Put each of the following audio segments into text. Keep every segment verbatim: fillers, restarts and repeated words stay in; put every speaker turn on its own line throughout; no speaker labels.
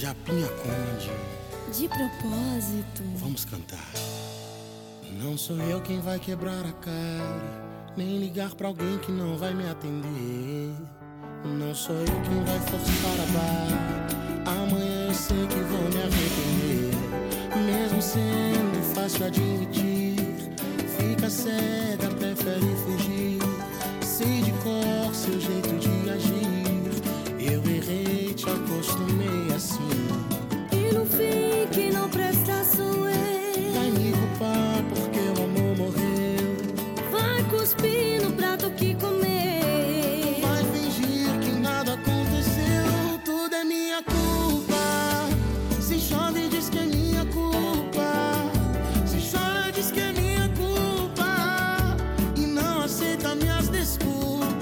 Japinha Conde.
De propósito.
Vamos cantar. Não sou eu quem vai quebrar a cara, nem ligar pra alguém que não vai me atender. Não sou eu quem vai forçar a barra, amanhã eu sei que vou me arrepender. Mesmo sendo fácil admitir, fica cega, prefere fugir. Sei de cor seu jeito de agir, eu errei, te acostumei assim.
E no fim que não presta sou eu.
Vai me culpar porque o amor morreu.
Vai cuspir no prato que comeu.
Vai fingir que nada aconteceu. Tudo é minha culpa. Se chove diz que é minha culpa. Se chora diz que é minha culpa. E não aceita minhas desculpas.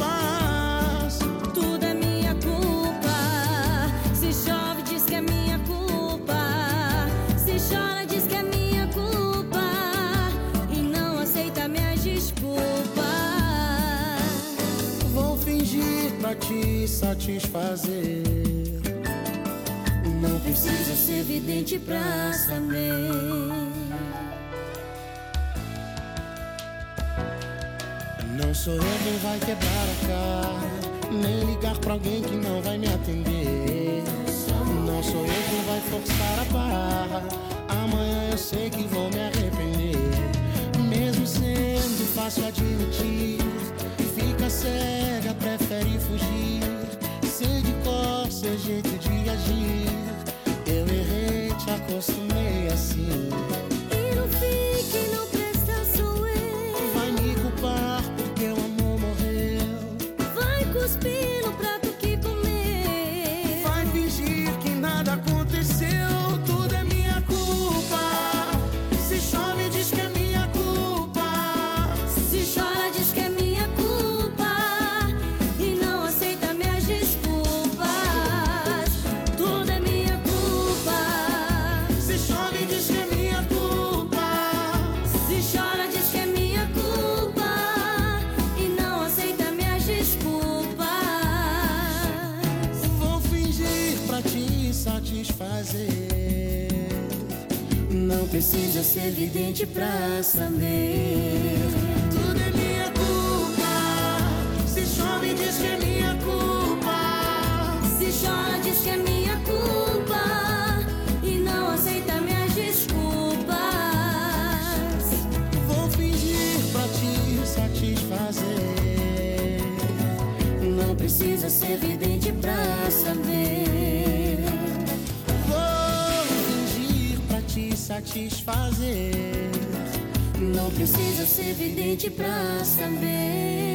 Tudo é minha culpa. Se chove diz que é minha culpa. Se chora diz que é minha culpa. E não aceita minhas desculpas.
Vou fingir pra te satisfazer.
Não precisa ser evidente pra saber.
Não sou eu quem vai quebrar a cara, nem ligar pra alguém que não vai me atender. Não sou eu quem vai forçar a barra, amanhã eu sei que vou me arrepender. Mesmo sendo fácil admitir, fica cega, prefere fugir. Sei de cor seu jeito de agir, eu errei, te acostumei assim.
E no fim que não presta sou eu.
Vai me culpar porque o amor morreu.
Vai cuspir no prato que comeu.
Vai fingir que nada aconteceu. Tudo é minha culpa. Se chove diz que é minha culpa.
Se chora diz que é minha culpa. E não aceita minhas desculpas. Tudo é minha culpa.
Se chove diz que é minha culpa.
Se chora diz que é minha culpa. E não aceita minhas desculpas.
Vou fingir pra te satisfazer.
Não precisa ser evidente pra saber.
Tudo é minha culpa. Se chove diz que é minha culpa.
Se chora diz que é minha culpa. E não aceita minhas desculpas.
Vou fingir pra te satisfazer.
Não precisa ser evidente pra saber.
Vou fingir pra te satisfazer.
Não precisa ser evidente pra saber.